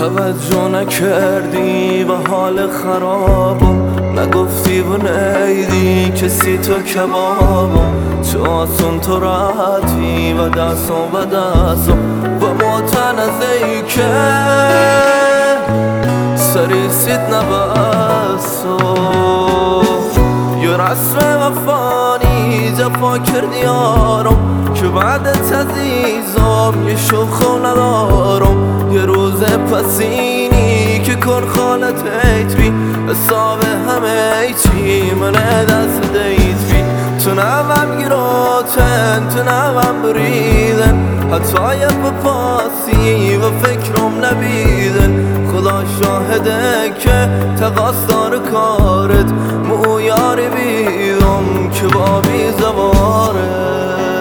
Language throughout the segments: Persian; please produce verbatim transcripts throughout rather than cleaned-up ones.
توجه نکردی و حال خرابم، نگفتی و نیدی کسی تو کبابم. چه آسون تو راحتی و دستم و دستم و متنزهی که سریسید نبستم. یه رسم وفانی جفا کردی یارم که بعدت عزیزم یه شوخو ندارم. یه روز پسینی که کن خالت ایت بی حساب همه چی من دست دیت بی. تو نوام گیراتن تو نوام بریدن، حتی یه بپاسی و فکرم نبیدن. خدا شاهده که تقصدار کارت مو یاری بیدم که با بی زباره.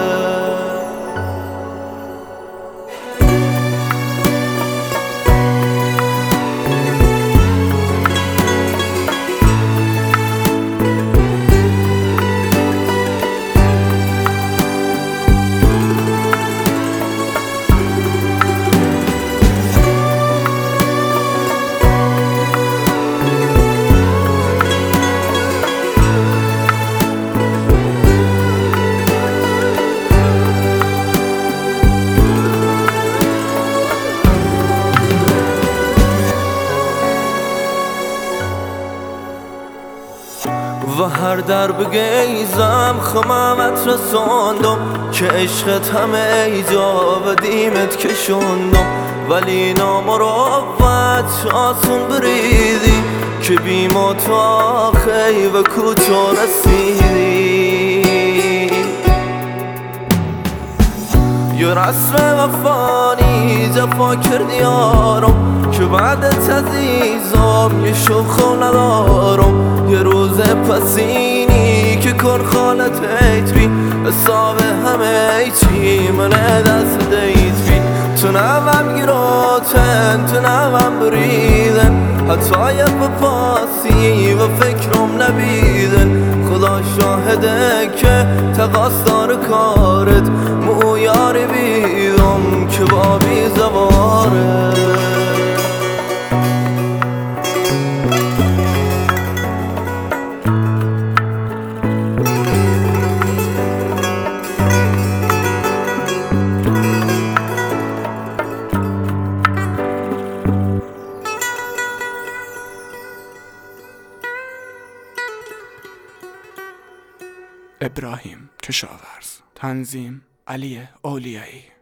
و هر در بگیزم خمامت رساندم که عشقت همه ایجا و دیمت کشوندم. ولی نامروت آسون بریدی که بیما تو آخی و کوچا رسیدی. یه رسم وفانی جفا کردی یارم که بعدت عزیزم یه شوخو ندارم. یه روز پسینی که کن خالت ایت بی حساب همه چی من دست دیت بی. تو نوام گیراتن تو نوام بریدن، حتی یه بپاسی و فکرم نبیدن. خدا شاهده که تقصدار کارت مو یاری بیدم که با بی زباره. ابراهیم کشاورز. تنظیم علی اولیایی.